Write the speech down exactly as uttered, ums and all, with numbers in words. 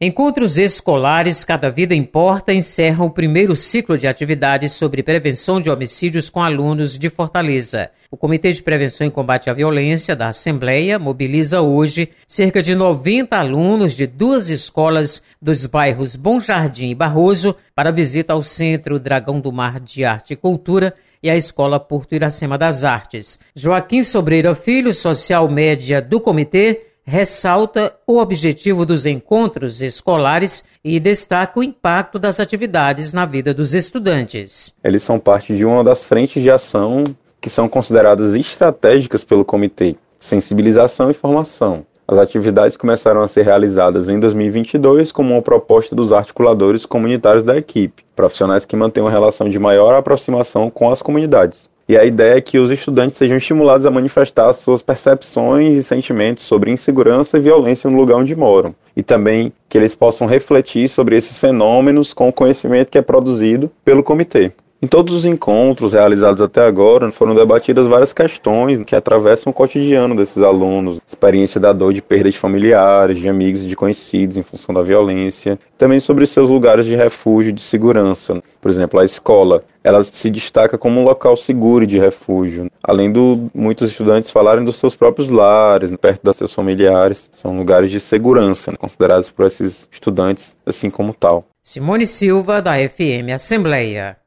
Encontros escolares Cada Vida Importa encerram o primeiro ciclo de atividades sobre prevenção de homicídios com alunos de Fortaleza. O Comitê de Prevenção e Combate à Violência da Assembleia mobiliza hoje cerca de noventa alunos de duas escolas dos bairros Bom Jardim e Barroso para visita ao Centro Dragão do Mar de Arte e Cultura e à Escola Porto Iracema das Artes. Joaquim Sobreira Filho, social média do comitê, ressalta o objetivo dos encontros escolares e destaca o impacto das atividades na vida dos estudantes. Eles são parte de uma das frentes de ação que são consideradas estratégicas pelo comitê: sensibilização e formação. As atividades começaram a ser realizadas em dois mil e vinte e dois como uma proposta dos articuladores comunitários da equipe, profissionais que mantêm uma relação de maior aproximação com as comunidades. E a ideia é que os estudantes sejam estimulados a manifestar suas percepções e sentimentos sobre insegurança e violência no lugar onde moram. E também que eles possam refletir sobre esses fenômenos com o conhecimento que é produzido pelo comitê. Em todos os encontros realizados até agora, foram debatidas várias questões que atravessam o cotidiano desses alunos. Experiência da dor de perda de familiares, de amigos e de conhecidos em função da violência. Também sobre seus lugares de refúgio e de segurança. Por exemplo, a escola, ela se destaca como um local seguro de refúgio. Além de muitos estudantes falarem dos seus próprios lares, perto dos seus familiares. São lugares de segurança, considerados por esses estudantes assim como tal. Simone Silva, da F M Assembleia.